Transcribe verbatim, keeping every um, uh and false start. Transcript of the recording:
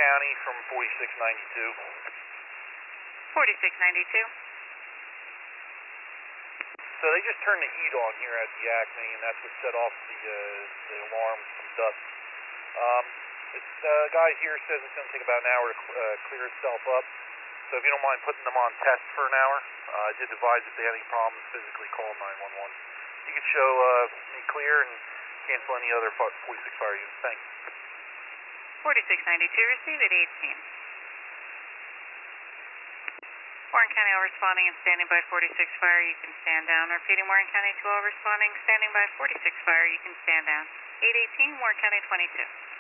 County from forty-six ninety-two. forty-six ninety-two. So they just turned the heat on here at the Acme, and that's what set off the, uh, the alarm from dust. Um, the uh, guy here says it's going to take about an hour to cl uh, clear itself up. So if you don't mind putting them on test for an hour, uh, I did advise if they had any problems, physically call nine one one. You can show uh, me clear and cancel any other forty-six fire units. Thanks. forty-six ninety-two, receive at eighteen. Warren County all responding and standing by forty-six fire, you can stand down. Repeating Warren County two all responding, standing by forty-six fire, you can stand down. eight eighteen, Warren County twenty-two.